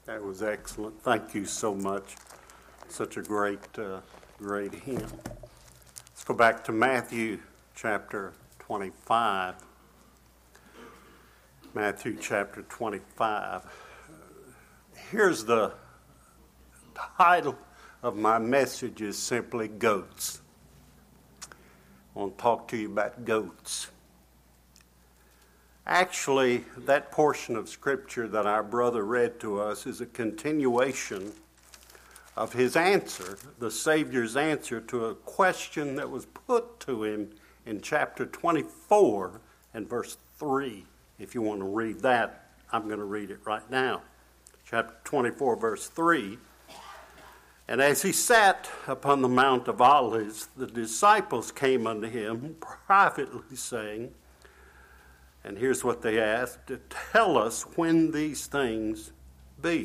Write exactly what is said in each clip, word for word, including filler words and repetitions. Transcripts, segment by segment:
That was excellent. Thank you so much. Such a great, uh, great hymn. Let's go back to Matthew chapter twenty-five. Matthew chapter twenty-five. Here's the title of my message is simply Goats. I want to talk to you about goats. Actually, that portion of Scripture that our brother read to us is a continuation of his answer, the Savior's answer to a question that was put to him in chapter twenty-four and verse three. If you want to read that, I'm going to read it right now. Chapter twenty-four, verse three. And as he sat upon the Mount of Olives, the disciples came unto him privately, saying, and here's what they asked, tell us when these things be,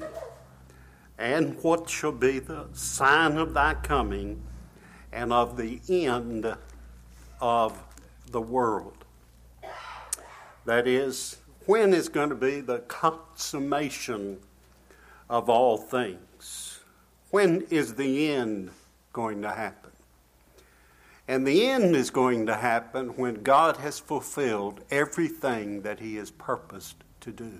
and what shall be the sign of thy coming and of the end of the world. That is, when is going to be the consummation of all things? When is the end going to happen? And the end is going to happen when God has fulfilled everything that he has purposed to do.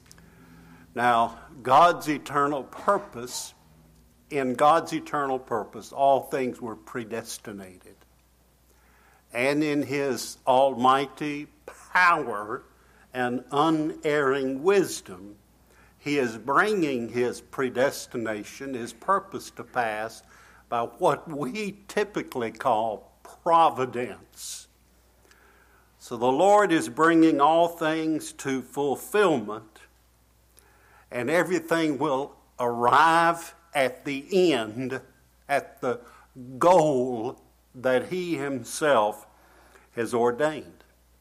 Now, God's eternal purpose, in God's eternal purpose, all things were predestinated. And in his almighty power and unerring wisdom, he is bringing his predestination, his purpose to pass by what we typically call providence. So the Lord is bringing all things to fulfillment, and everything will arrive at the end, at the goal that he himself has ordained.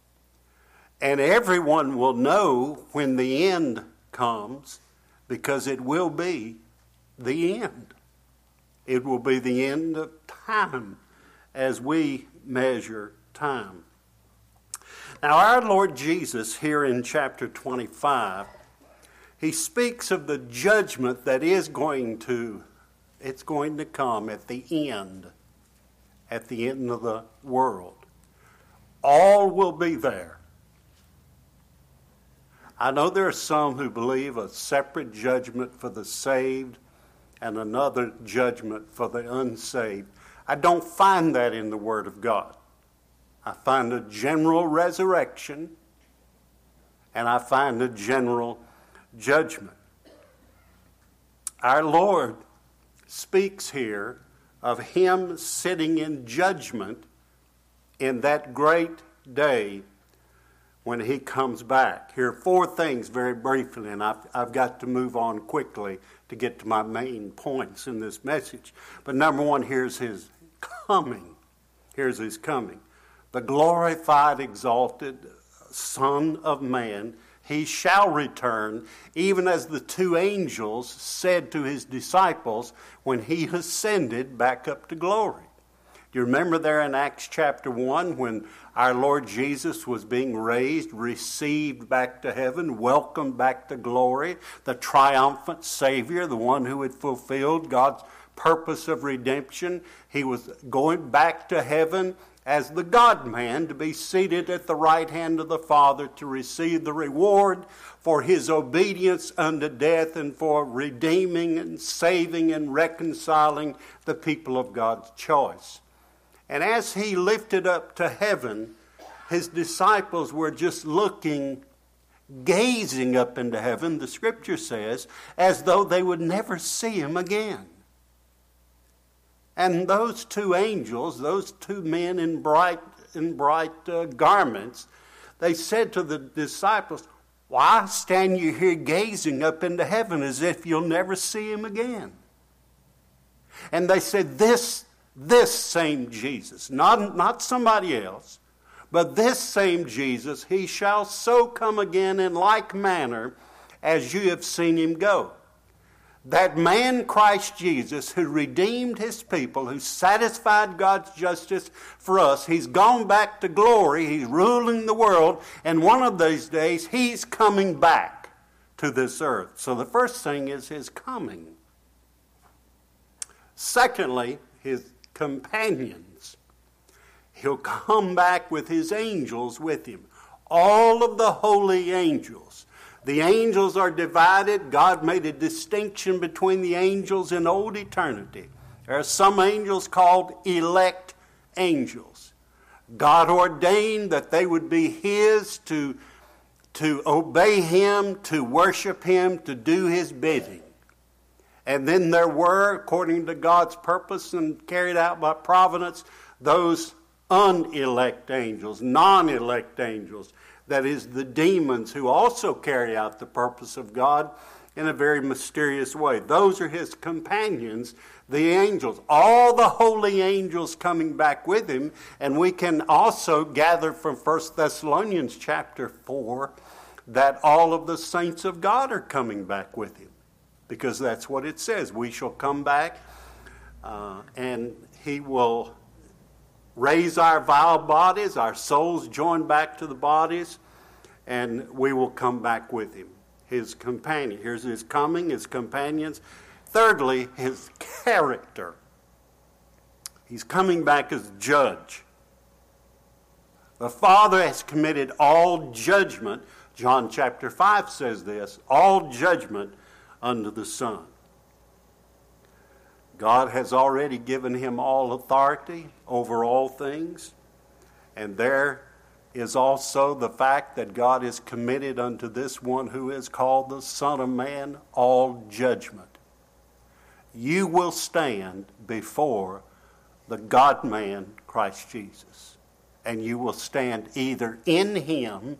And everyone will know when the end comes, because it will be the end. It will be the end of time as we measure time. Now, our Lord Jesus here in chapter twenty-five, he speaks of the judgment that is going to, it's going to come at the end, at the end of the world. All will be there. I know there are some who believe a separate judgment for the saved and another judgment for the unsaved. I don't find that in the Word of God. I find a general resurrection, and I find a general judgment. Our Lord speaks here of him sitting in judgment in that great day when he comes back. Here are four things very briefly, and I've, I've got to move on quickly to get to my main points in this message. But number one, here's his coming. Here's his coming. The glorified, exalted Son of Man, he shall return, even as the two angels said to his disciples when he ascended back up to glory. Do you remember there in Acts chapter one when our Lord Jesus was being raised, received back to heaven, welcomed back to glory, the triumphant Savior, the one who had fulfilled God's purpose of redemption? He was going back to heaven as the God-man to be seated at the right hand of the Father to receive the reward for his obedience unto death and for redeeming and saving and reconciling the people of God's choice. And as he lifted up to heaven, his disciples were just looking, gazing up into heaven, the Scripture says, as though they would never see him again. And those two angels, those two men in bright, in bright uh, garments, they said to the disciples, why stand you here gazing up into heaven as if you'll never see him again? And they said, this This same Jesus, not, not somebody else, but this same Jesus, he shall so come again in like manner as you have seen him go. That man, Christ Jesus, who redeemed his people, who satisfied God's justice for us, he's gone back to glory, he's ruling the world, and one of these days he's coming back to this earth. So the first thing is his coming. Secondly, his companions. He'll come back with his angels with him. All of the holy angels. The angels are divided. God made a distinction between the angels in old eternity. There are some angels called elect angels. God ordained that they would be his to, to obey him, to worship him, to do his bidding. And then there were, according to God's purpose and carried out by providence, those unelect angels, non-elect angels. That is, the demons who also carry out the purpose of God in a very mysterious way. Those are his companions, the angels. All the holy angels coming back with him. And we can also gather from First Thessalonians chapter four that all of the saints of God are coming back with him. Because that's what it says. We shall come back uh, and he will raise our vile bodies, our souls joined back to the bodies, and we will come back with him. His companion. Here's his coming, his companions. Thirdly, his character. He's coming back as judge. The Father has committed all judgment. John chapter five says this, all judgment unto the Son. God has already given him all authority over all things. And there is also the fact that God is committed unto this one who is called the Son of Man all judgment. You will stand before the God-man Christ Jesus. And you will stand either in him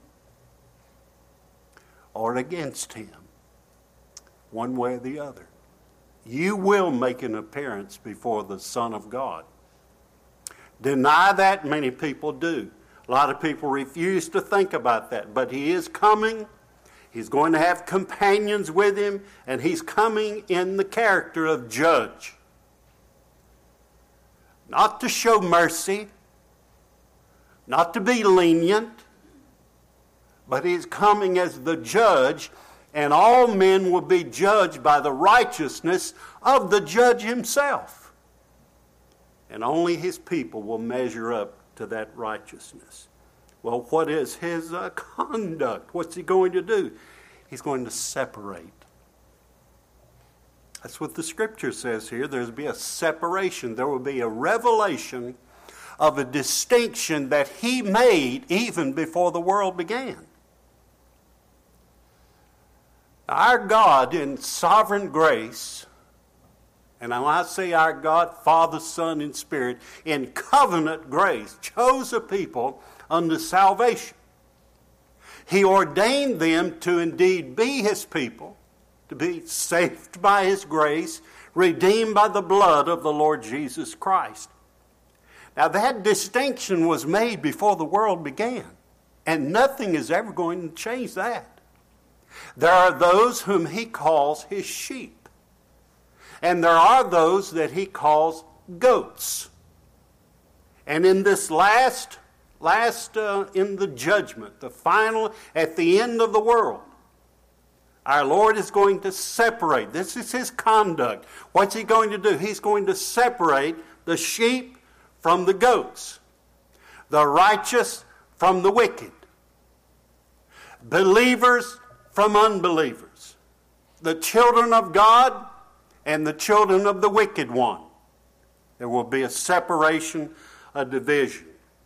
or against him. One way or the other. You will make an appearance before the Son of God. Deny that, many people do. A lot of people refuse to think about that. But he is coming. He's going to have companions with him. And he's coming in the character of judge. Not to show mercy. Not to be lenient. But he's coming as the judge. And all men will be judged by the righteousness of the judge himself. And only his people will measure up to that righteousness. Well, what is his uh, conduct? What's he going to do? He's going to separate. That's what the scripture says here. There'll be a separation. There will be a revelation of a distinction that he made even before the world began. Our God in sovereign grace, and when I say our God, Father, Son, and Spirit, in covenant grace, chose a people unto salvation. He ordained them to indeed be his people, to be saved by his grace, redeemed by the blood of the Lord Jesus Christ. Now that distinction was made before the world began, and nothing is ever going to change that. There are those whom he calls his sheep. And there are those that he calls goats. And in this last, last uh, in the judgment, the final, at the end of the world, our Lord is going to separate. This is his conduct. What's he going to do? He's going to separate the sheep from the goats, the righteous from the wicked, believers from unbelievers, the children of God and the children of the wicked one. There will be a separation, a division.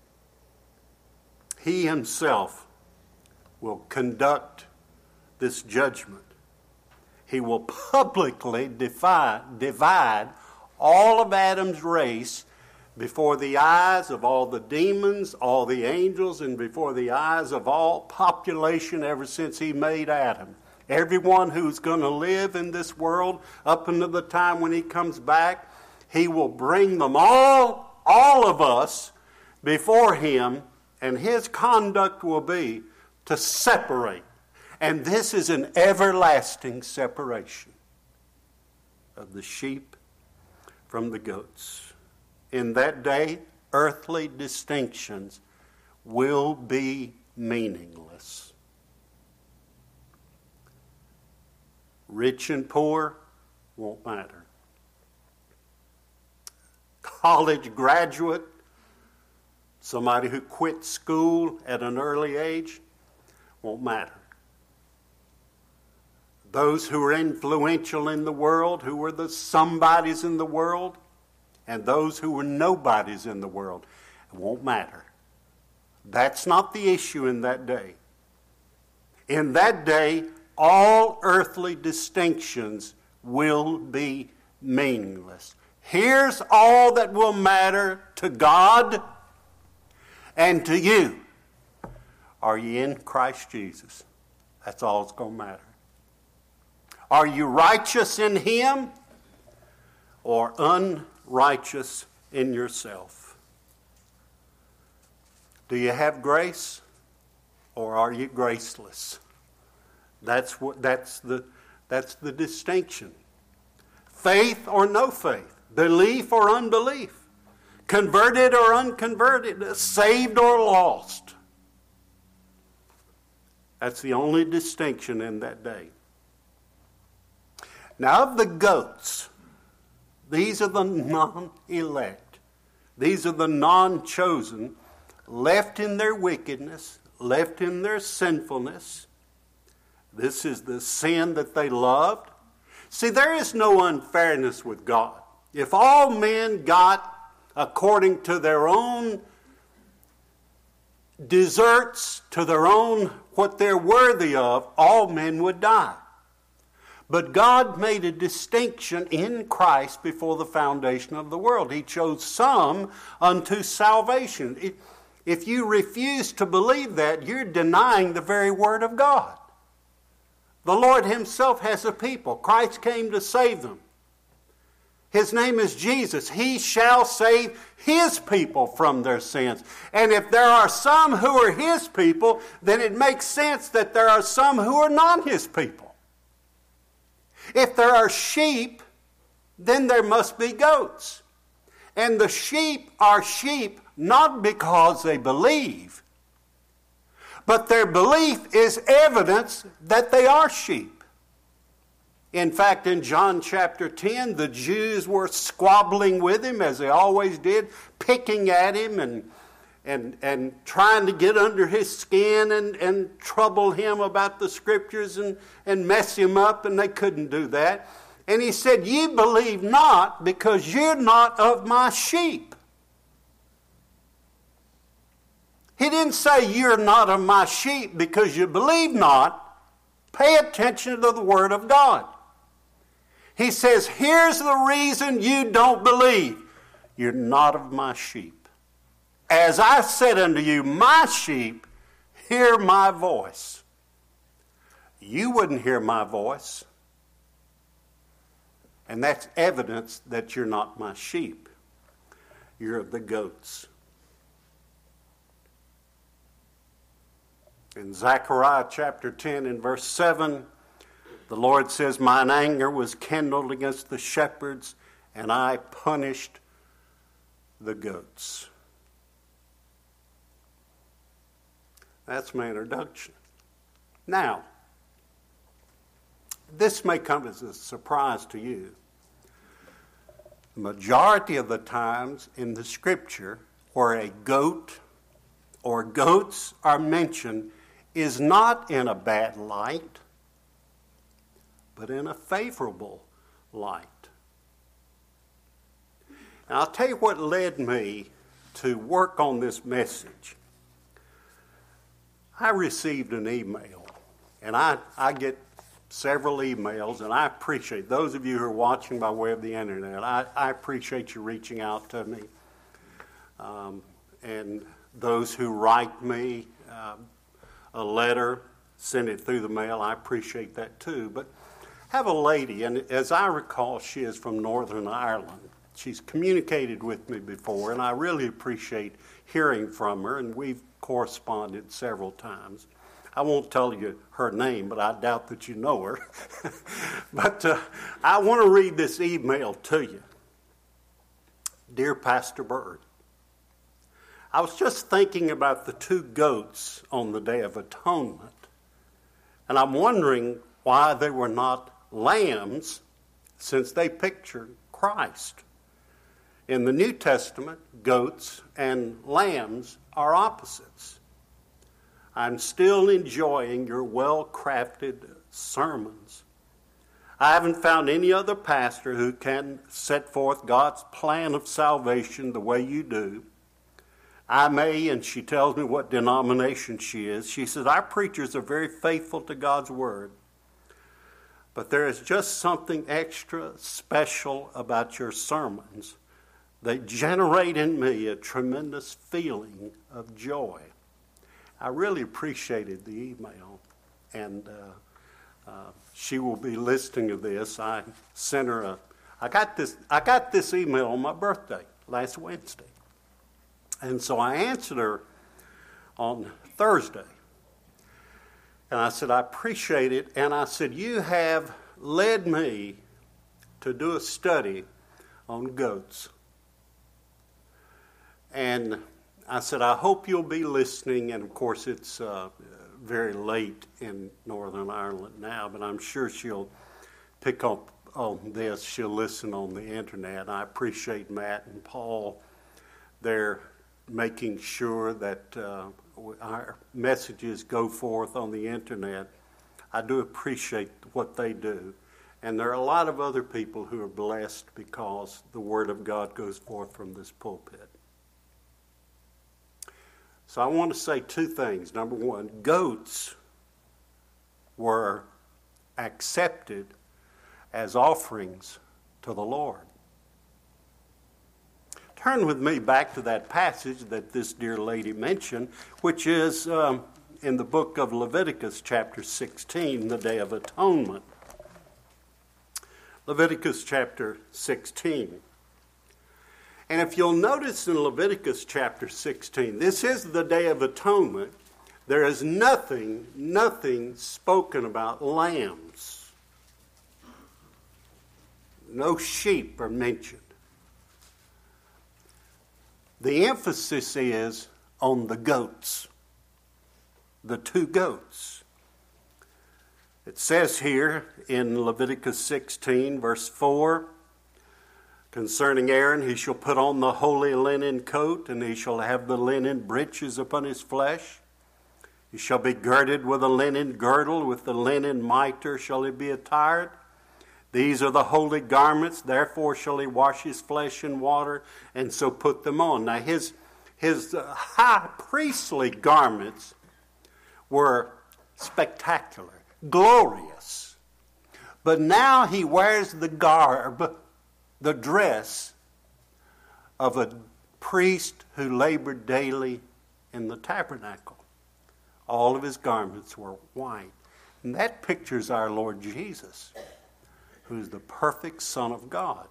He himself will conduct this judgment. He will publicly defy, divide all of Adam's race before the eyes of all the demons, all the angels, and before the eyes of all population ever since he made Adam. Everyone who's going to live in this world up until the time when he comes back, he will bring them all, all of us, before him, and his conduct will be to separate. And this is an everlasting separation of the sheep from the goats. In that day, earthly distinctions will be meaningless. Rich and poor, won't matter. College graduate, somebody who quit school at an early age, won't matter. Those who are influential in the world, who were the somebodies in the world, and those who were nobodies in the world, it won't matter. That's not the issue in that day. In that day, all earthly distinctions will be meaningless. Here's all that will matter to God and to you. Are you in Christ Jesus? That's all that's going to matter. Are you righteous in Him or unrighteous in yourself? Do you have grace or are you graceless? That's what that's the that's the distinction. Faith or no faith, belief or unbelief, converted or unconverted, saved or lost. That's the only distinction in that day. Now, of the goats, these are the non-elect. These are the non-chosen, left in their wickedness, left in their sinfulness. This is the sin that they loved. See, there is no unfairness with God. If all men got according to their own deserts, to their own what they're worthy of, all men would die. But God made a distinction in Christ before the foundation of the world. He chose some unto salvation. If you refuse to believe that, you're denying the very Word of God. The Lord Himself has a people. Christ came to save them. His name is Jesus. He shall save His people from their sins. And if there are some who are His people, then it makes sense that there are some who are not His people. If there are sheep, then there must be goats. And the sheep are sheep not because they believe, but their belief is evidence that they are sheep. In fact, in John chapter ten, the Jews were squabbling with Him, as they always did, picking at Him and and and trying to get under His skin and, and trouble Him about the Scriptures and, and mess Him up, and they couldn't do that. And He said, "Ye believe not, because you're not of my sheep." He didn't say you're not of my sheep because you believe not. Pay attention to the Word of God. He says, here's the reason you don't believe. You're not of my sheep. As I said unto you, my sheep hear my voice. You wouldn't hear my voice. And that's evidence that you're not my sheep. You're of the goats. In Zechariah chapter ten and verse seven, the Lord says, mine anger was kindled against the shepherds, and I punished the goats. That's my introduction. Now, this may come as a surprise to you. The majority of the times in the Scripture where a goat or goats are mentioned is not in a bad light, but in a favorable light. And I'll tell you what led me to work on this message. I received an email, and I, I get several emails, and I appreciate those of you who are watching by way of the internet. I, I appreciate you reaching out to me. Um, and those who write me uh, a letter, send it through the mail, I appreciate that too. But I have a lady, and as I recall, she is from Northern Ireland. She's communicated with me before, and I really appreciate hearing from her, and we've corresponded several times. I won't tell you her name, but I doubt that you know her. But uh, I want to read this email to you. Dear Pastor Bird, I was just thinking about the two goats on the Day of Atonement, and I'm wondering why they were not lambs since they picture Christ. In the New Testament, goats and lambs are opposites. I'm still enjoying your well-crafted sermons. I haven't found any other pastor who can set forth God's plan of salvation the way you do. I may, and she tells me what denomination she is. She says, our preachers are very faithful to God's word. But there is just something extra special about your sermons. They generate in me a tremendous feeling of joy. I really appreciated the email, and uh, uh, she will be listening to this. I sent her a. I got this. I got this email on my birthday last Wednesday, and so I answered her on Thursday, and I said I appreciate it, and I said you have led me to do a study on goats. And I said, I hope you'll be listening. And, of course, it's uh, very late in Northern Ireland now, but I'm sure she'll pick up on this. She'll listen on the Internet. I appreciate Matt and Paul. They're making sure that uh, our messages go forth on the Internet. I do appreciate what they do. And there are a lot of other people who are blessed because the Word of God goes forth from this pulpit. So I want to say two things. Number one, goats were accepted as offerings to the Lord. Turn with me back to that passage that this dear lady mentioned, which is um, in the book of Leviticus chapter sixteen, the Day of Atonement. Leviticus chapter sixteen. And if you'll notice in Leviticus chapter sixteen, this is the Day of Atonement. There is nothing, nothing spoken about lambs. No sheep are mentioned. The emphasis is on the goats, the two goats. It says here in Leviticus sixteen, verse four, concerning Aaron, he shall put on the holy linen coat, and he shall have the linen breeches upon his flesh. He shall be girded with a linen girdle, with the linen mitre shall he be attired. These are the holy garments, therefore shall he wash his flesh in water, and so put them on. Now his, his uh, high priestly garments were spectacular, glorious. But now he wears the garb, the dress of a priest who labored daily in the tabernacle. All of his garments were white. And that pictures our Lord Jesus, who is the perfect Son of God.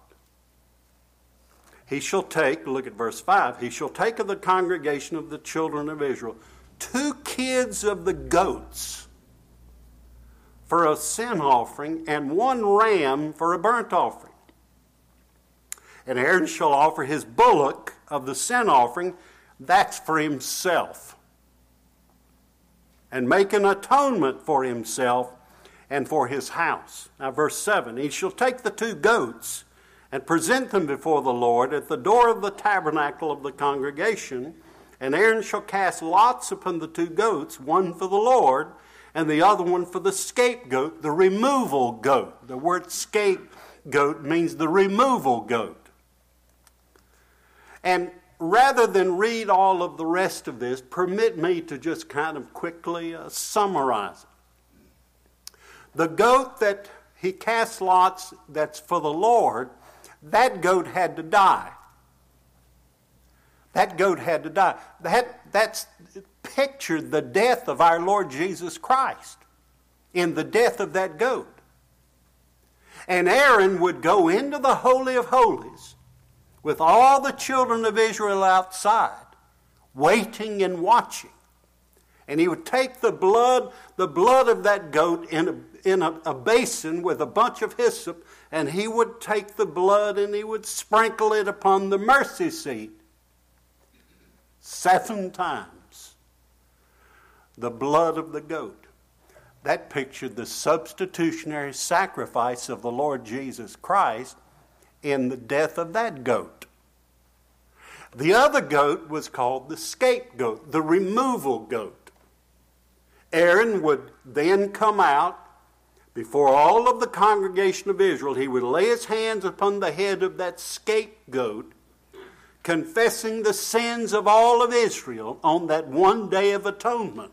He shall take, look at verse five, he shall take of the congregation of the children of Israel two kids of the goats for a sin offering, and one ram for a burnt offering. And Aaron shall offer his bullock of the sin offering, that's for himself, and make an atonement for himself and for his house. Now verse seven, he shall take the two goats and present them before the Lord at the door of the tabernacle of the congregation, and Aaron shall cast lots upon the two goats, one for the Lord and the other one for the scapegoat, the removal goat. The word scapegoat means the removal goat. And rather than read all of the rest of this, permit me to just kind of quickly uh, summarize it. The goat that he cast lots that's for the Lord, that goat had to die. That goat had to die. That, that's pictured the death of our Lord Jesus Christ in the death of that goat. And Aaron would go into the Holy of Holies with all the children of Israel outside, waiting and watching. And he would take the blood, the blood of that goat in a, in a, a basin with a bunch of hyssop, and he would take the blood and he would sprinkle it upon the mercy seat. Seven times. The blood of the goat. That pictured the substitutionary sacrifice of the Lord Jesus Christ in the death of that goat. The other goat was called the scapegoat, the removal goat. Aaron would then come out before all of the congregation of Israel. He would lay his hands upon the head of that scapegoat, confessing the sins of all of Israel on that one day of atonement.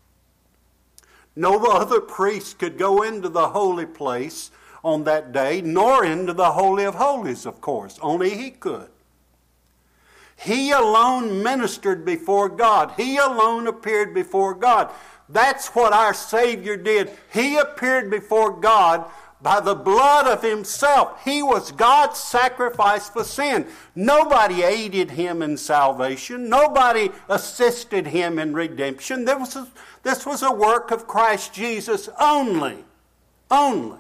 No other priest could go into the holy place on that day, nor into the Holy of Holies, of course. Only he could. He alone ministered before God. He alone appeared before God. That's what our Savior did. He appeared before God by the blood of himself. He was God's sacrifice for sin. Nobody aided him in salvation. Nobody assisted him in redemption. This was a, this was a work of Christ Jesus only. Only.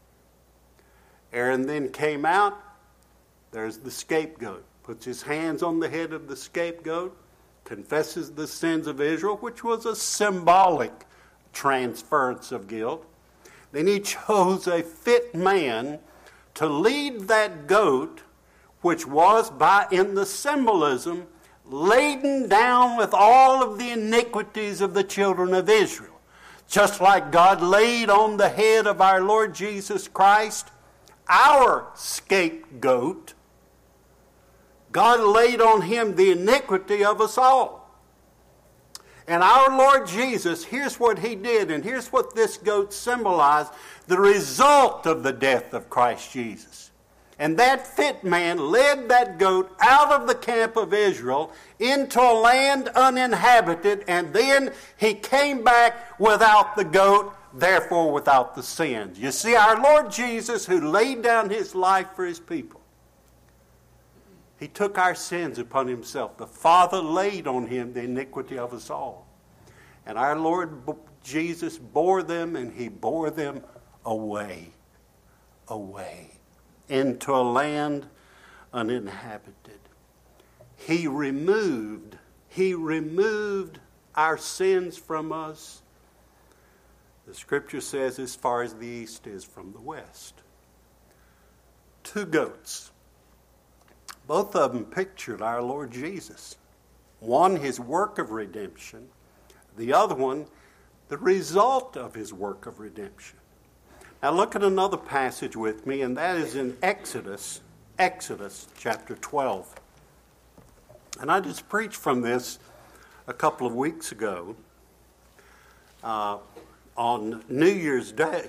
Aaron then came out. There's the scapegoat. Puts his hands on the head of the scapegoat, confesses the sins of Israel, which was a symbolic transference of guilt. Then he chose a fit man to lead that goat, which was, by in the symbolism, laden down with all of the iniquities of the children of Israel. Just like God laid on the head of our Lord Jesus Christ, our scapegoat, God laid on him the iniquity of us all. And our Lord Jesus, here's what he did, and here's what this goat symbolized, the result of the death of Christ Jesus. And that fit man led that goat out of the camp of Israel into a land uninhabited, and then he came back without the goat, therefore without the sins. You see, our Lord Jesus, who laid down his life for his people, he took our sins upon himself. The Father laid on him the iniquity of us all. And our Lord Jesus bore them, and he bore them away, away, into a land uninhabited. He removed, he removed our sins from us. The Scripture says as far as the east is from the west. Two goats. Both of them pictured our Lord Jesus. One, his work of redemption. The other one, the result of his work of redemption. Now look at another passage with me, and that is in Exodus, Exodus chapter twelve. And I just preached from this a couple of weeks ago uh, on New Year's Day.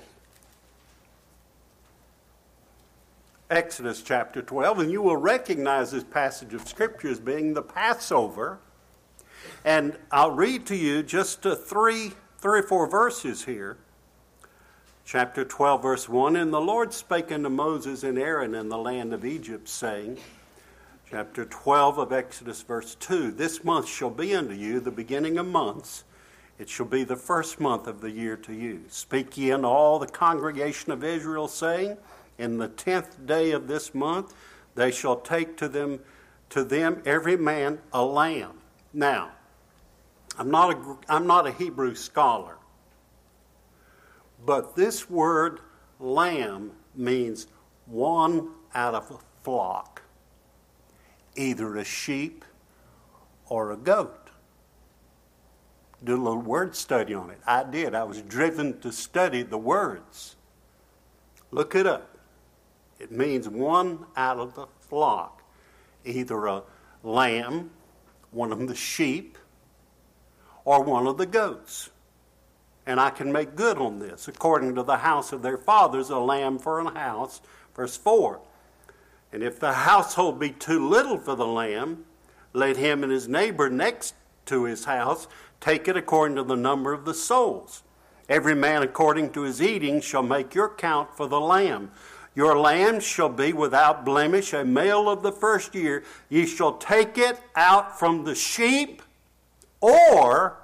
Exodus chapter twelve, and you will recognize this passage of Scripture as being the Passover. And I'll read to you just uh, three, three or four verses here. Chapter twelve, verse one, And the Lord spake unto Moses and Aaron in the land of Egypt, saying, chapter twelve of Exodus, verse two, This month shall be unto you the beginning of months. It shall be the first month of the year to you. Speak ye unto all the congregation of Israel, saying, In the tenth day of this month they shall take to them to them every man a lamb. Now, I'm not a, I'm not a Hebrew scholar, but this word lamb means one out of a flock, either a sheep or a goat. Do a little word study on it. I did. I was driven to study the words. Look it up. It means one out of the flock, either a lamb, one of the sheep, or one of the goats. And I can make good on this. According to the house of their fathers, a lamb for a house. Verse four. And if the household be too little for the lamb, let him and his neighbor next to his house take it according to the number of the souls. Every man according to his eating shall make your count for the lamb. Your lamb shall be without blemish, a male of the first year. Ye shall take it out from the sheep or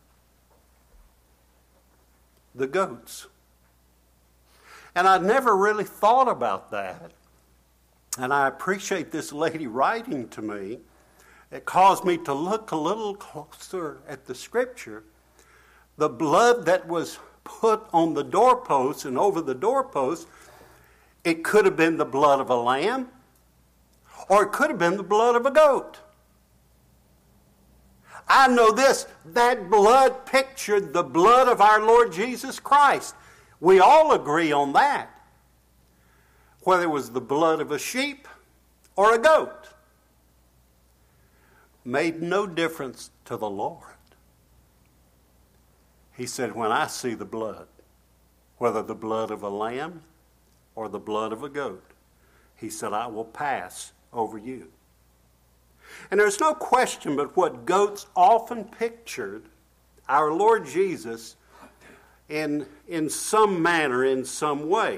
the goats. And I never really thought about that. And I appreciate this lady writing to me. It caused me to look a little closer at the Scripture. The blood that was put on the doorposts and over the doorposts, it could have been the blood of a lamb, or it could have been the blood of a goat. I know this, that blood pictured the blood of our Lord Jesus Christ. We all agree on that. Whether it was the blood of a sheep or a goat, made no difference to the Lord. He said, when I see the blood, whether the blood of a lamb or the blood of a goat, he said, I will pass over you. And there's no question but what goats often pictured our Lord Jesus in, in some manner, in some way.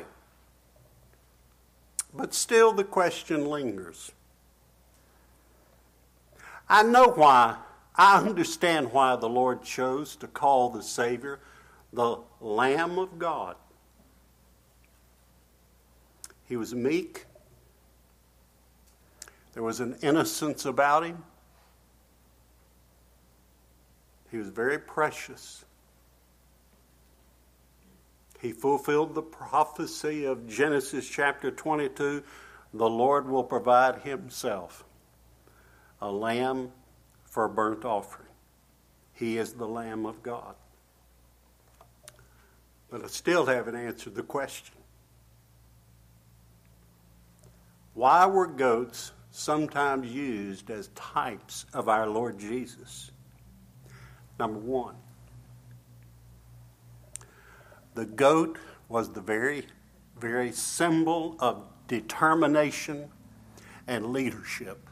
But still the question lingers. I know why, I understand why the Lord chose to call the Savior the Lamb of God. He was meek. There was an innocence about him. He was very precious. He fulfilled the prophecy of Genesis chapter twenty-two. The Lord will provide himself a lamb for a burnt offering. He is the Lamb of God. But I still haven't answered the question. Why were goats sometimes used as types of our Lord Jesus? Number one, the goat was the very, very symbol of determination and leadership.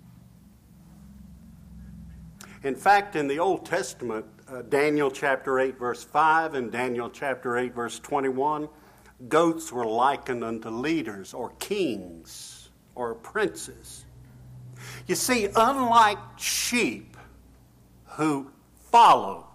In fact, in the Old Testament, uh, Daniel chapter eight, verse five, and Daniel chapter eight, verse twenty-one, goats were likened unto leaders or kings or princes. You see, unlike sheep who follow,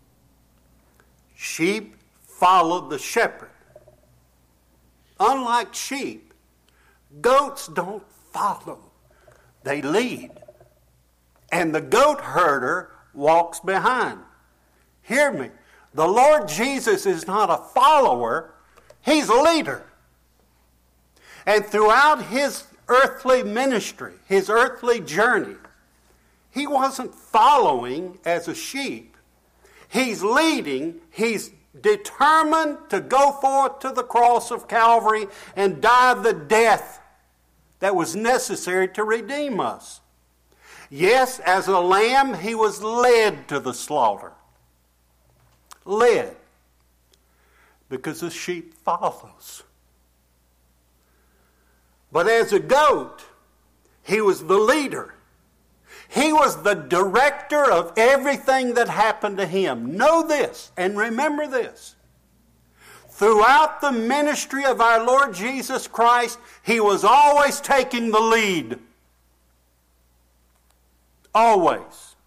sheep followed the shepherd. Unlike sheep, goats don't follow, they lead. And the goat herder walks behind. Hear me, the Lord Jesus is not a follower, he's a leader. And throughout his earthly ministry, his earthly journey, he wasn't following as a sheep. He's leading, he's determined to go forth to the cross of Calvary and die the death that was necessary to redeem us. Yes, as a lamb, he was led to the slaughter. Led. Because the sheep follows. But as a goat, he was the leader. He was the director of everything that happened to him. Know this and remember this. Throughout the ministry of our Lord Jesus Christ, he was always taking the lead. Always.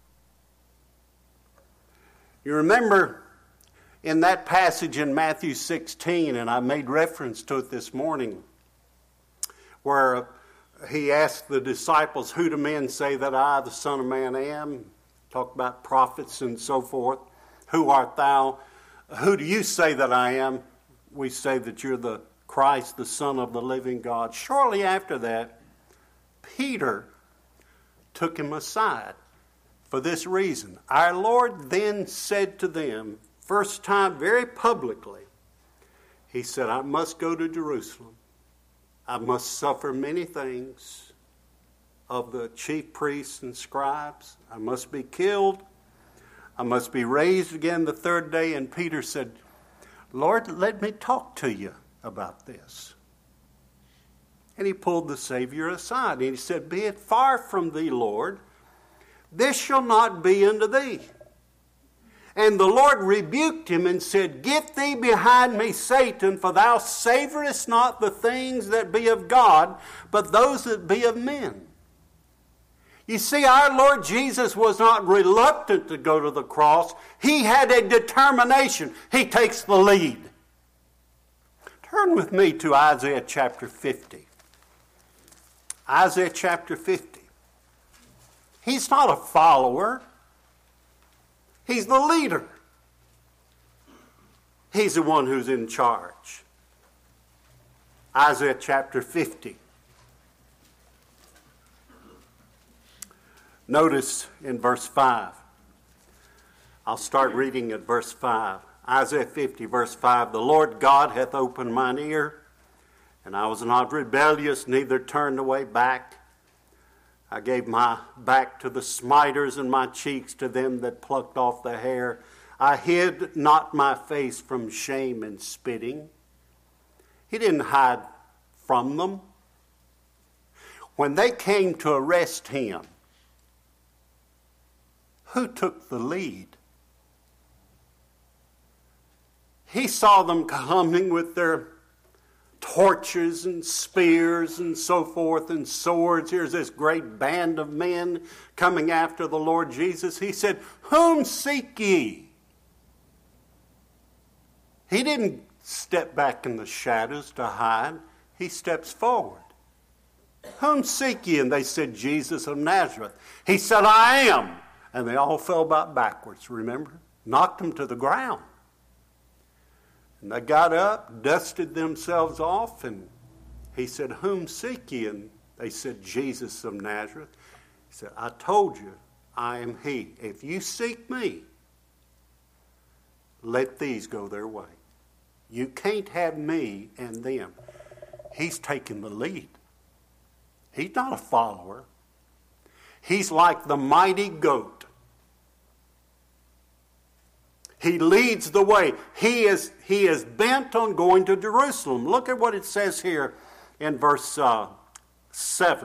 You remember in that passage in Matthew sixteen, and I made reference to it this morning, where he asked the disciples, who do men say that I, the Son of Man, am? Talk about prophets and so forth. Who art thou? Who do you say that I am? We say that you're the Christ, the Son of the living God. Shortly after that, Peter took him aside for this reason. Our Lord then said to them, first time very publicly, he said, I must go to Jerusalem. I must suffer many things of the chief priests and scribes. I must be killed. I must be raised again the third day. And Peter said, Lord, let me talk to you about this. And he pulled the Savior aside, and he said, be it far from thee, Lord, this shall not be unto thee. And the Lord rebuked him and said, get thee behind me, Satan, for thou savorest not the things that be of God, but those that be of men. You see, our Lord Jesus was not reluctant to go to the cross. He had a determination. He takes the lead. Turn with me to Isaiah chapter fifty. Isaiah chapter fifty. He's not a follower. He's the leader. He's the one who's in charge. Isaiah chapter fifty. Notice in verse five. I'll start reading at verse five. Isaiah fifty, verse five. The Lord God hath opened mine ear, and I was not rebellious, neither turned away back. I gave my back to the smiters, and my cheeks to them that plucked off the hair. I hid not my face from shame and spitting. He didn't hide from them. When they came to arrest him, who took the lead? He saw them coming with their torches and spears and so forth and swords. Here's this great band of men coming after the Lord Jesus. He said, "Whom seek ye?" He didn't step back in the shadows to hide. He steps forward. "Whom seek ye?" And they said, "Jesus of Nazareth." He said, "I am." And they all fell about backwards, remember? Knocked them to the ground. And they got up, dusted themselves off, and he said, "Whom seek ye?" And they said, "Jesus of Nazareth." He said, "I told you, I am he. If you seek me, let these go their way. You can't have me and them." He's taking the lead. He's not a follower. He's like the mighty goat. He leads the way. He is, he is bent on going to Jerusalem. Look at what it says here in verse uh, seven.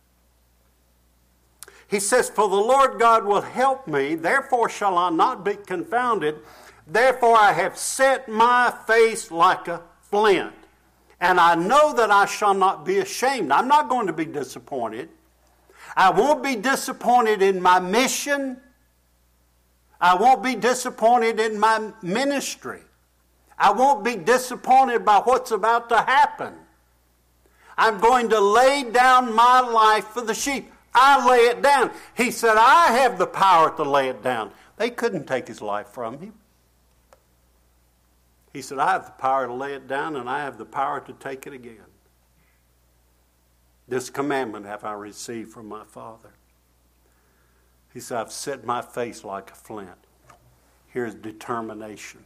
He says, "For the Lord God will help me, therefore shall I not be confounded. Therefore I have set my face like a flint, and I know that I shall not be ashamed." I'm not going to be disappointed. I won't be disappointed in my mission. I won't be disappointed in my ministry. I won't be disappointed by what's about to happen. I'm going to lay down my life for the sheep. I lay it down. He said, "I have the power to lay it down." They couldn't take his life from him. He said, "I have the power to lay it down, and I have the power to take it again. This commandment have I received from my Father." He said, "I've set my face like a flint." Here's determination.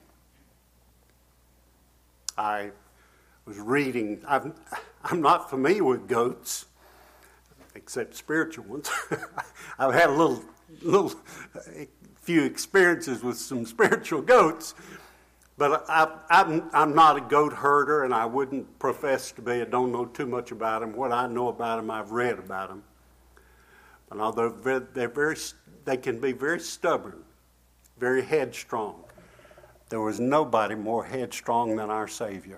I was reading, I've, I'm not familiar with goats, except spiritual ones. I've had a little, little a few experiences with some spiritual goats, but I, I'm, I'm not a goat herder, and I wouldn't profess to be. I don't know too much about them. What I know about them, I've read about them. And although they're, they're very, they can be very stubborn, very headstrong. There was nobody more headstrong than our Savior.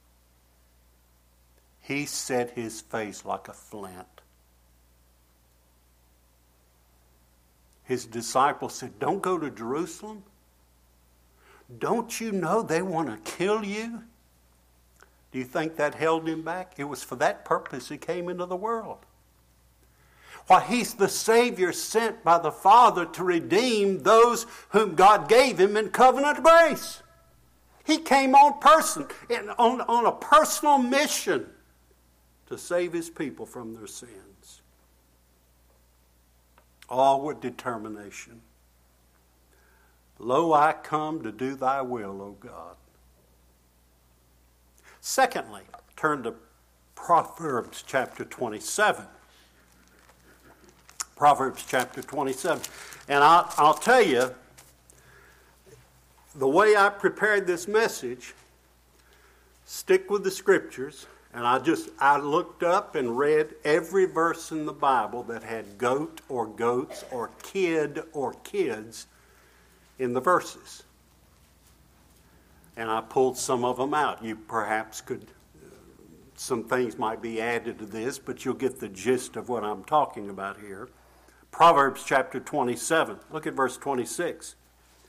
He set his face like a flint. His disciples said, "Don't go to Jerusalem. Don't you know they want to kill you?" Do you think that held him back? It was for that purpose he came into the world. Why, he's the Savior sent by the Father to redeem those whom God gave him in covenant grace. He came on person, on, on a personal mission to save his people from their sins. All with determination. "Lo, I come to do thy will, O God." Secondly, turn to Proverbs chapter twenty-seven. Proverbs chapter twenty-seven. And I'll, I'll tell you, the way I prepared this message, stick with the scriptures, and I just, I looked up and read every verse in the Bible that had goat or goats or kid or kids in the verses. And I pulled some of them out. You perhaps could, some things might be added to this, but you'll get the gist of what I'm talking about here. Proverbs chapter twenty-seven. Look at verse twenty-six.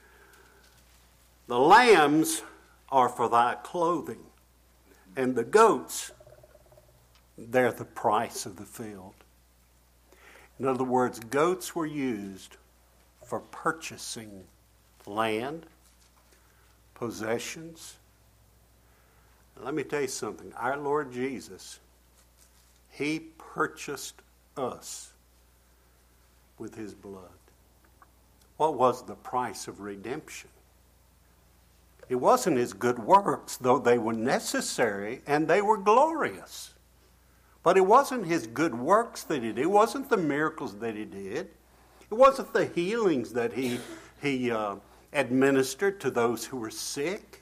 "The lambs are for thy clothing, and the goats, they're the price of the field." In other words, goats were used for purchasing land, possessions. Let me tell you something. Our Lord Jesus, He purchased us with His blood. What was the price of redemption? It wasn't His good works, though they were necessary and they were glorious. But it wasn't His good works that He did. It wasn't the miracles that He did. It wasn't the healings that He, he uh, administered to those who were sick.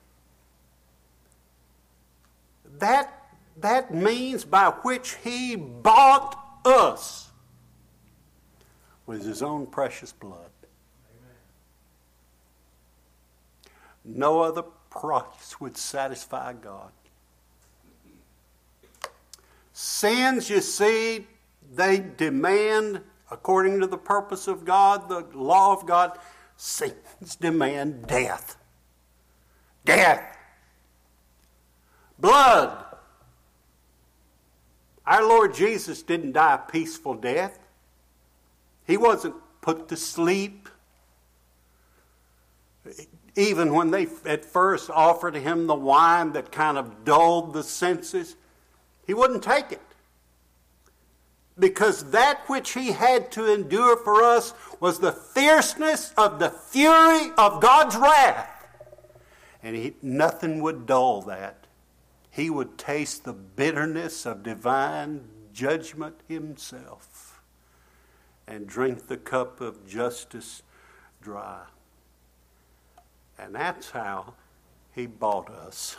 That, that means by which He bought us with His own precious blood. No other price would satisfy God. Sins, you see, they demand, according to the purpose of God, the law of God, sins demand death. Death. Blood. Our Lord Jesus didn't die a peaceful death. He wasn't put to sleep. Even when they at first offered Him the wine that kind of dulled the senses, He wouldn't take it. Because that which He had to endure for us was the fierceness of the fury of God's wrath. And he, nothing would dull that. He would taste the bitterness of divine judgment Himself and drink the cup of justice dry. And that's how He bought us.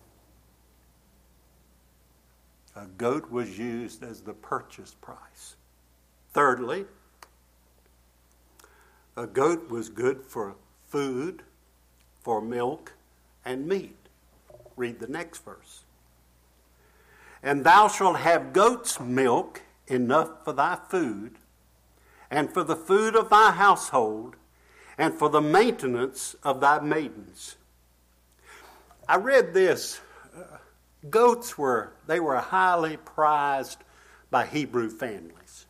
A goat was used as the purchase price. Thirdly, a goat was good for food, for milk, and meat. Read the next verse. And thou shalt have goat's milk enough for thy food, and for the food of thy household, and for the maintenance of thy maidens. I read this. Uh, goats were, they were highly prized by Hebrew families.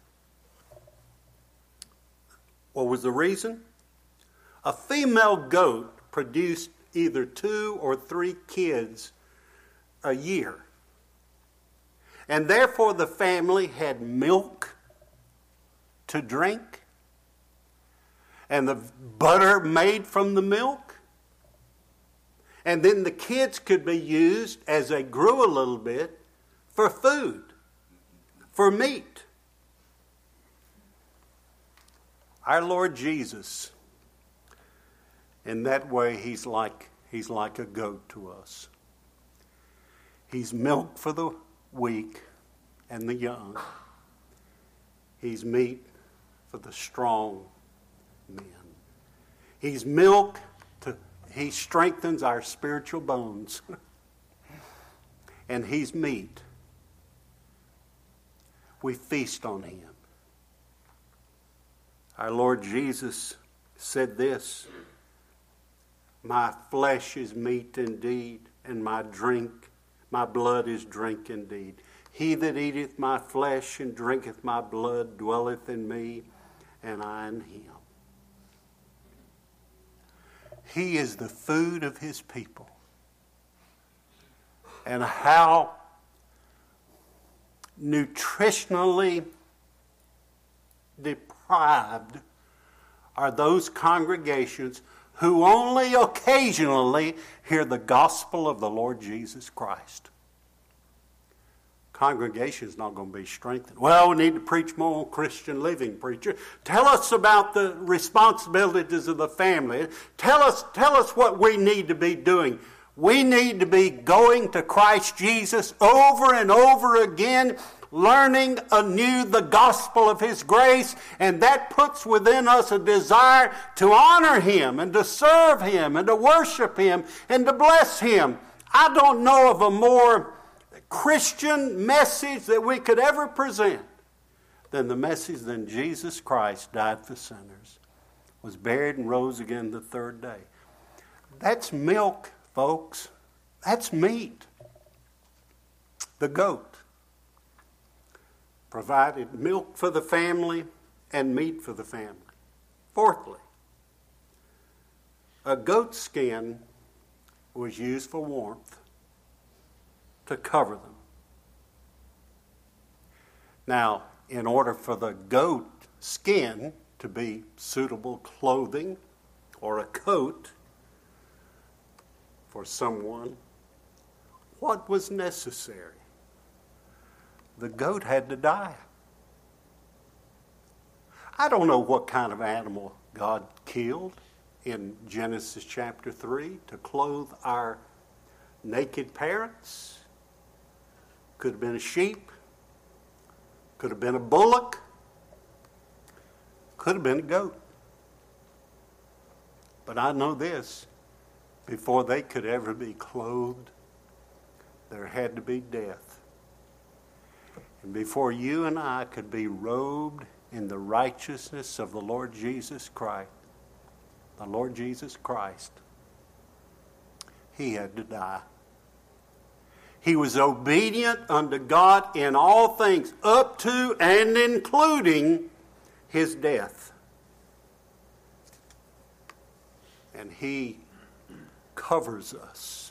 What was the reason? A female goat produced either two or three kids a year. And therefore the family had milk to drink, and the butter made from the milk. And then the kids could be used, as they grew a little bit, for food, for meat. Our Lord Jesus, in that way, He's like, He's like a goat to us. He's milk for the weak and the young. He's meat for the strong men. He's milk to, He strengthens our spiritual bones. And He's meat. We feast on Him. Our Lord Jesus said this, my flesh is meat indeed, and my drink, my blood is drink indeed. He that eateth my flesh and drinketh my blood dwelleth in me, and I in him. He is the food of His people. And how nutritionally deprived are those congregations who only occasionally hear the gospel of the Lord Jesus Christ. Congregation is not going to be strengthened. Well, we need to preach more on Christian living, preacher. Tell us about the responsibilities of the family. Tell us, tell us what we need to be doing. We need to be going to Christ Jesus over and over again, learning anew the gospel of His grace, and that puts within us a desire to honor Him and to serve Him and to worship Him and to bless Him. I don't know of a more Christian message that we could ever present than the message that Jesus Christ died for sinners, was buried and rose again the third day. That's milk, folks. That's meat. The goat provided milk for the family and meat for the family. Fourthly, a goat skin was used for warmth to cover them. Now, in order for the goat skin to be suitable clothing or a coat for someone, what was necessary? The goat had to die. I don't know what kind of animal God killed in Genesis chapter three to clothe our naked parents. Could have been a sheep. Could have been a bullock. Could have been a goat. But I know this, before they could ever be clothed, there had to be death. And before you and I could be robed in the righteousness of the Lord Jesus Christ, the Lord Jesus Christ, he had to die. He was obedient unto God in all things, up to and including his death. And he covers us.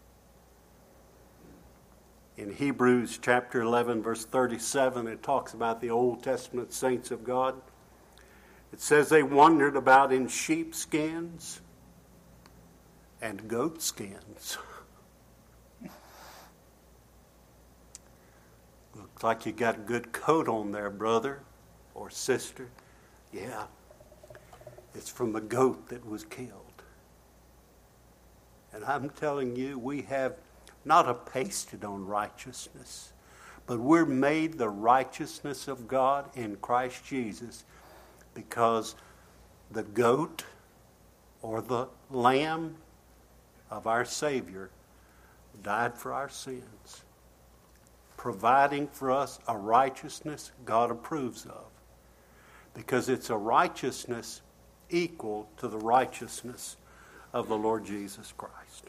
In Hebrews chapter eleven, verse thirty-seven, it talks about the Old Testament saints of God. It says they wandered about in sheepskins and goat skins. Looks like you got a good coat on there, brother or sister. Yeah, it's from the goat that was killed. And I'm telling you, we have not a pasted on righteousness, but we're made the righteousness of God in Christ Jesus because the goat or the lamb of our Savior died for our sins, providing for us a righteousness God approves of, because it's a righteousness equal to the righteousness of the Lord Jesus Christ.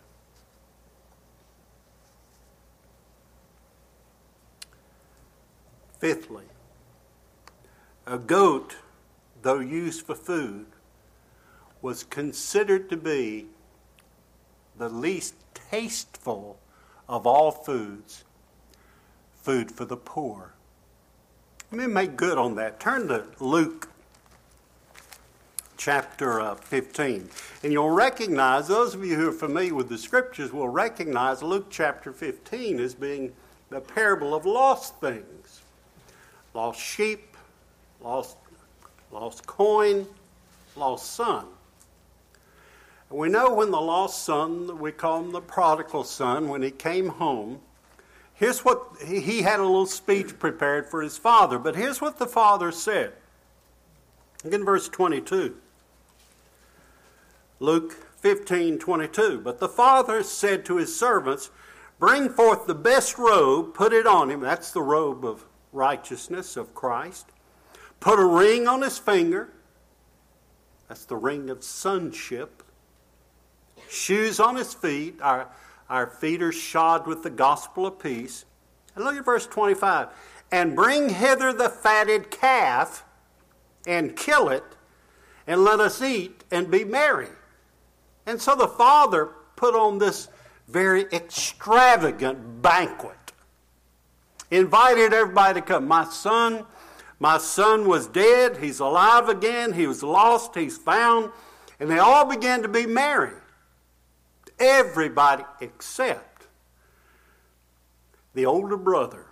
Fifthly, a goat, though used for food, was considered to be the least tasteful of all foods, food for the poor. Let me make good on that. Turn to Luke chapter uh, fifteen. And you'll recognize, those of you who are familiar with the scriptures will recognize Luke chapter fifteen as being the parable of lost things. Lost sheep, lost, lost coin, lost son. And we know when the lost son, we call him the prodigal son, when he came home, here's what, he had a little speech prepared for his father, but here's what the father said. Look in verse twenty-two. Luke fifteen twenty-two. But the father said to his servants, bring forth the best robe, put it on him. That's the robe of righteousness of Christ. Put a ring on his finger. That's the ring of sonship. Shoes on his feet. Our, our feet are shod with the gospel of peace. And look at verse twenty-five. And bring hither the fatted calf, and kill it, and let us eat and be merry. And so the father put on this very extravagant banquet. Invited everybody to come. My son, my son was dead. He's alive again. He was lost. He's found. And they all began to be merry. Everybody except the older brother.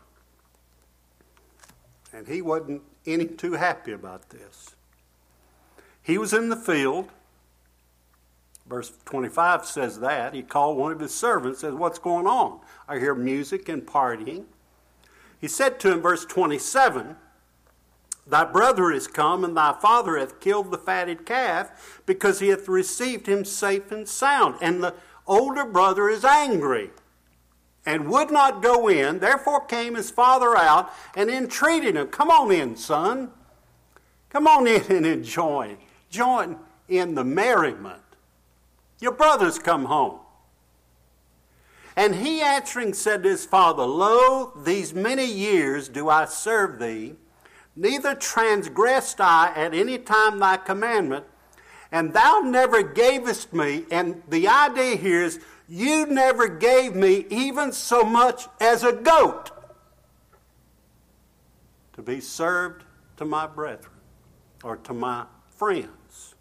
And he wasn't any too happy about this. He was in the field. Verse twenty-five says that. He called one of his servants, says, what's going on? I hear music and partying. He said to him, verse twenty-seven, thy brother is come, and thy father hath killed the fatted calf, because he hath received him safe and sound. And the older brother is angry, and would not go in. Therefore came his father out, and entreated him, come on in, son. Come on in and enjoy. Join in the merriment. Your brother's come home. And he answering said to his father, lo, these many years do I serve thee, neither transgressed I at any time thy commandment, and thou never gavest me. And the idea here is, you never gave me even so much as a goat to be served to my brethren or to my friends.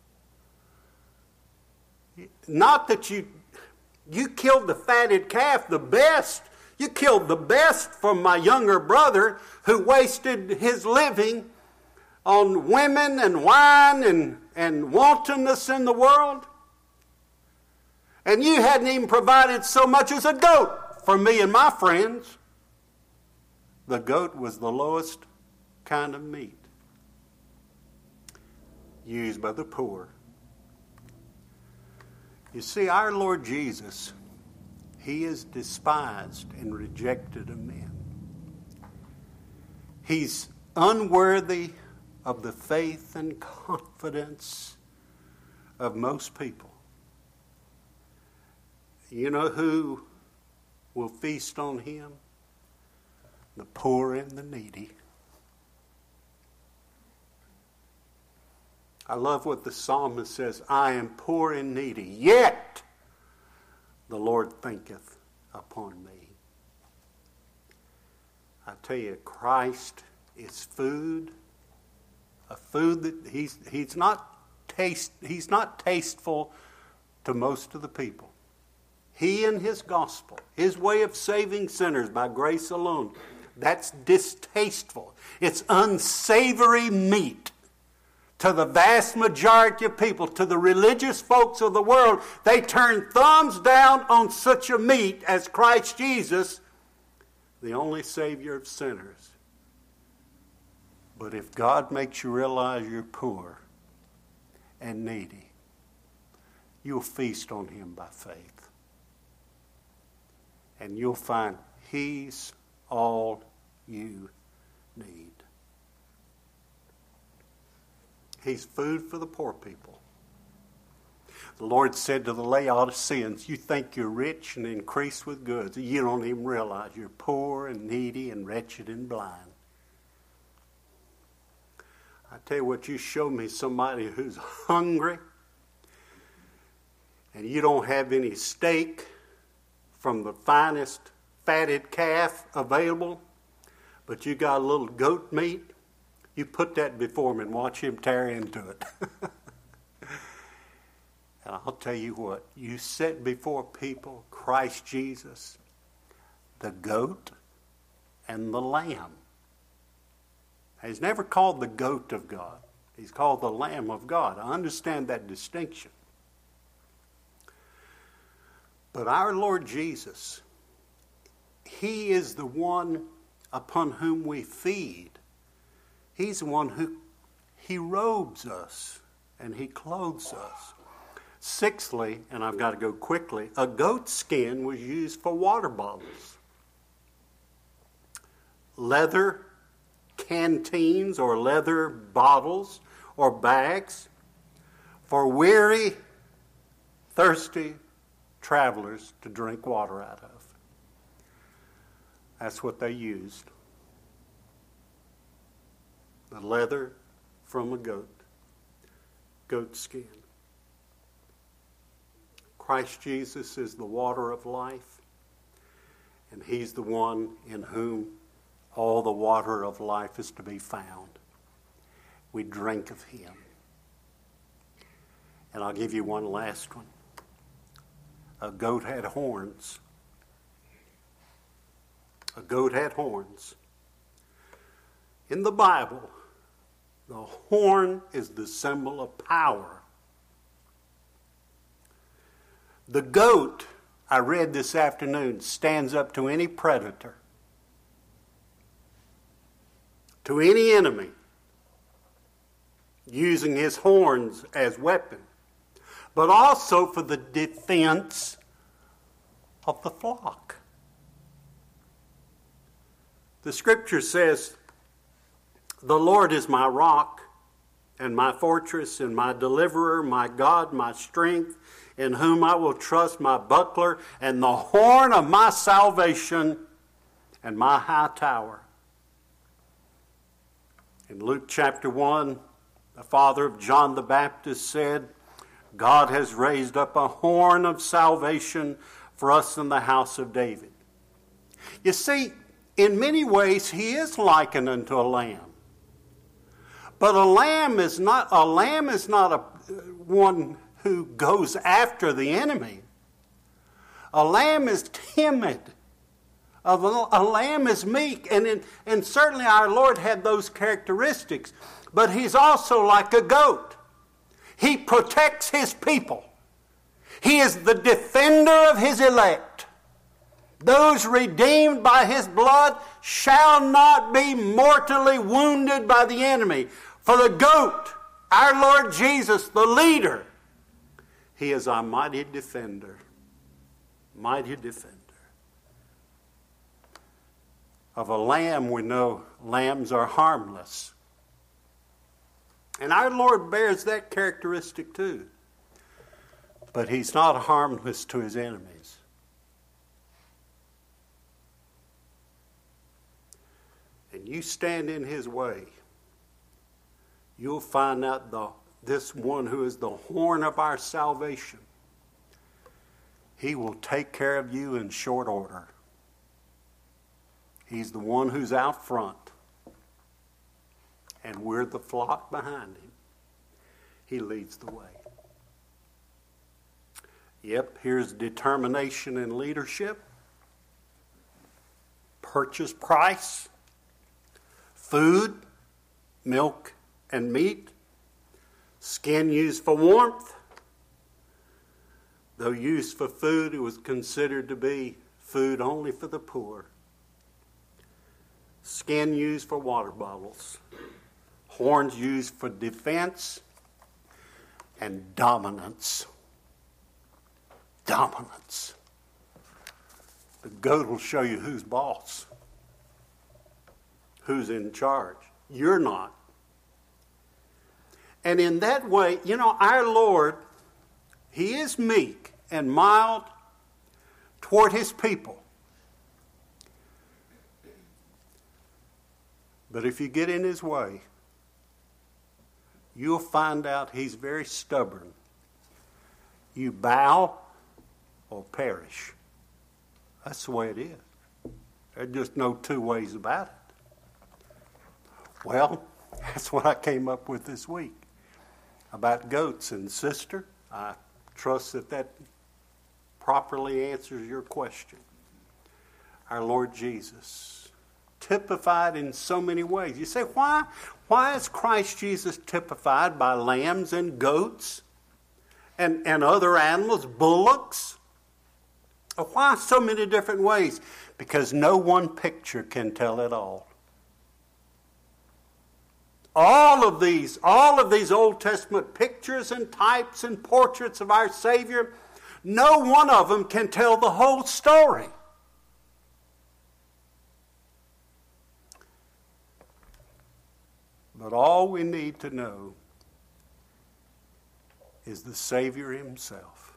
Not that you, you killed the fatted calf, the best. You killed the best from my younger brother who wasted his living on women and wine and, and wantonness in the world. And you hadn't even provided so much as a goat for me and my friends. The goat was the lowest kind of meat used by the poor. You see, our Lord Jesus, he is despised and rejected of men. He's unworthy of the faith and confidence of most people. You know who will feast on him? The poor and the needy. I love what the psalmist says, I am poor and needy, yet the Lord thinketh upon me. I tell you, Christ is food, a food that he's he's not taste he's not tasteful to most of the people. He and his gospel, his way of saving sinners by grace alone, that's distasteful. It's unsavory meat. To the vast majority of people, to the religious folks of the world, they turn thumbs down on such a meat as Christ Jesus, the only Savior of sinners. But if God makes you realize you're poor and needy, you'll feast on him by faith. And you'll find he's all you need. He's food for the poor people. The Lord said to the Laodiceans, you think you're rich and increased with goods. You don't even realize you're poor and needy and wretched and blind. I tell you what, you show me somebody who's hungry and you don't have any steak from the finest fatted calf available, but you got a little goat meat. You put that before him and watch him tear into it. And I'll tell you what, you set before people Christ Jesus, the goat and the lamb. He's never called the goat of God. He's called the Lamb of God. I understand that distinction. But our Lord Jesus, he is the one upon whom we feed. He's the one who, he robes us and he clothes us. Sixthly, and I've got to go quickly, a goat skin was used for water bottles. Leather canteens or leather bottles or bags for weary, thirsty travelers to drink water out of. That's what they used. The leather from a goat, goat skin. Christ Jesus is the water of life, and he's the one in whom all the water of life is to be found. We drink of him. And I'll give you one last one. A goat had horns. A goat had horns. In the Bible, the horn is the symbol of power. The goat, I read this afternoon, stands up to any predator, to any enemy, using his horns as weapon, but also for the defense of the flock. The scripture says, the Lord is my rock and my fortress and my deliverer, my God, my strength, in whom I will trust, my buckler and the horn of my salvation and my high tower. In Luke chapter one, the father of John the Baptist said, God has raised up a horn of salvation for us in the house of David. You see, in many ways, he is likened unto a lamb. But a lamb is not a lamb is not a one who goes after the enemy. A lamb is timid. A, a lamb is meek, and in, and certainly our Lord had those characteristics. But he's also like a goat. He protects his people. He is the defender of his elect. Those redeemed by his blood shall not be mortally wounded by the enemy. For the goat, our Lord Jesus, the leader, he is our mighty defender. Mighty defender. Of a lamb, we know lambs are harmless. And our Lord bears that characteristic too. But he's not harmless to his enemies. And you stand in his way, you'll find out the this one who is the horn of our salvation. He will take care of you in short order. He's the one who's out front. And we're the flock behind him. He leads the way. Yep, here's determination and leadership. Purchase price. Food, milk, and meat. Skin used for warmth. Though used for food, it was considered to be food only for the poor. Skin used for water bottles. Horns used for defense. And dominance. Dominance. The goat will show you who's boss. Who's in charge. You're not. And in that way, you know, our Lord, he is meek and mild toward his people. But if you get in his way, you'll find out he's very stubborn. You bow or perish. That's the way it is. There's just no two ways about it. Well, that's what I came up with this week about goats. And sister, I trust that that properly answers your question. Our Lord Jesus, typified in so many ways. You say, why? Why is Christ Jesus typified by lambs and goats and, and other animals, bullocks? Why so many different ways? Because no one picture can tell it all. All of these, all of these Old Testament pictures and types and portraits of our Savior, no one of them can tell the whole story. But all we need to know is the Savior himself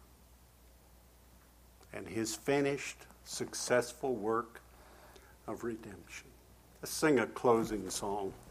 and his finished, successful work of redemption. Let's sing a closing song.